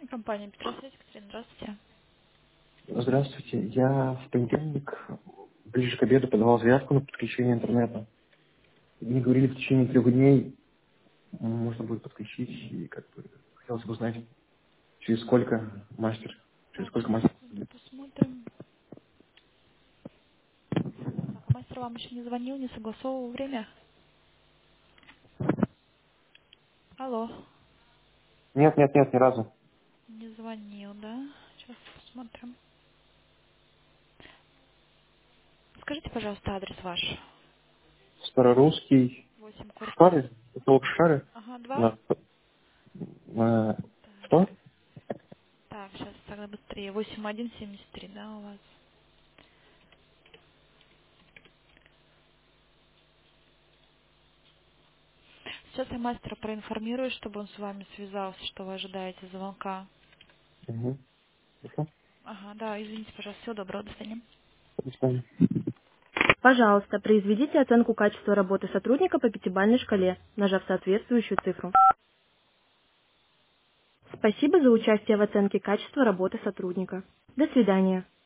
Компания Петросвязь, Екатерина, здравствуйте. Здравствуйте. Я в понедельник ближе к обеду подавал заявку на подключение интернета. Мне говорили, в течение 3 дней можно будет подключить, и хотелось бы узнать, через сколько мастер, через Так, сколько сейчас, мастер. секунду, посмотрим. Так, а мастер вам еще не звонил, не согласовывал время? Алло, Нет, нет, нет, ни разу. не звонил, да? Сейчас посмотрим. Скажите, пожалуйста, адрес ваш. Старорусский, 8 корпус. Шары, поселок Шары, Ага, 2. на Так, что? так, сейчас тогда быстрее. 8173, да, у вас? Сейчас я мастера проинформирую, чтобы он с вами связался, что вы ожидаете звонка. Угу. Хорошо. Ага, да, извините, пожалуйста, всего доброго, до свидания. До свидания. Пожалуйста, произведите оценку качества работы сотрудника по пятибалльной шкале, нажав соответствующую цифру. Спасибо за участие в оценке качества работы сотрудника. До свидания.